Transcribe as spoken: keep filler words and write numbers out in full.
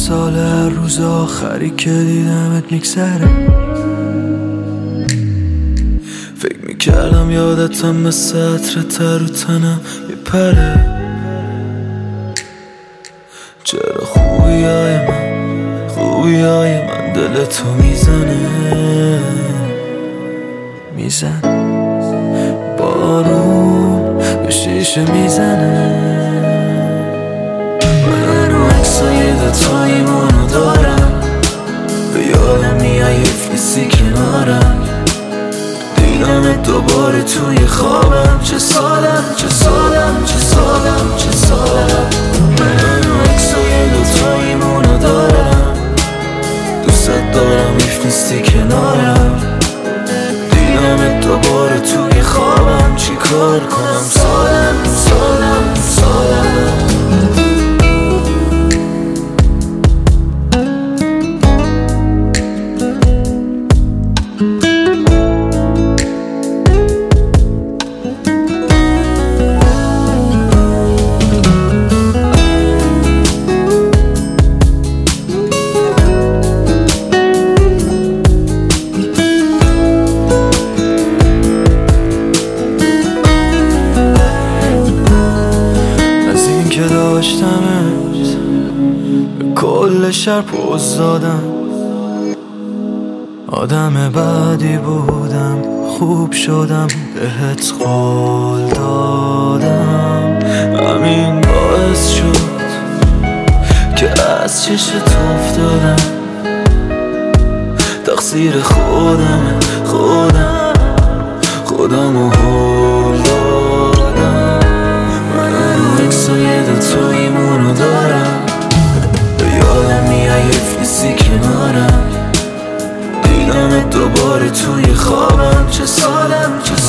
سال هر روز آخری که دیدمت میگذره. فکر میکردم یادتم مثل عطر تر رو تنم میپره. چرا خوبی های من خوبی های من دلتو میزنه میزن بارون به شیشه میزنه. من رو عکسای دوتاییمونو دارم، به یادم میای حیف نیستی کنارم. دیدمت دوباره توی خوابم، چه سالم چه سالم چه سالم چه سالم. من رو عکسای دوتاییمونو دارم، دوستت دارم حیف نیستی کنارم. دیدمت دوباره توی خوابم، چی کار کنم سالم سالم سالم. داشتمت به کل شهر پوز دادم، آدم بعدی بودم خوب شدم بهت قول دادم. همین باعث شد که از چشت افتادم، تقصیر خودم خودم خودم رو هول دادم. من رو عکسای دوتاییمونو دارم، به یادم میای حیف نیستی کنارم. دیدمت دوباره توی خوابم، چه سالم چه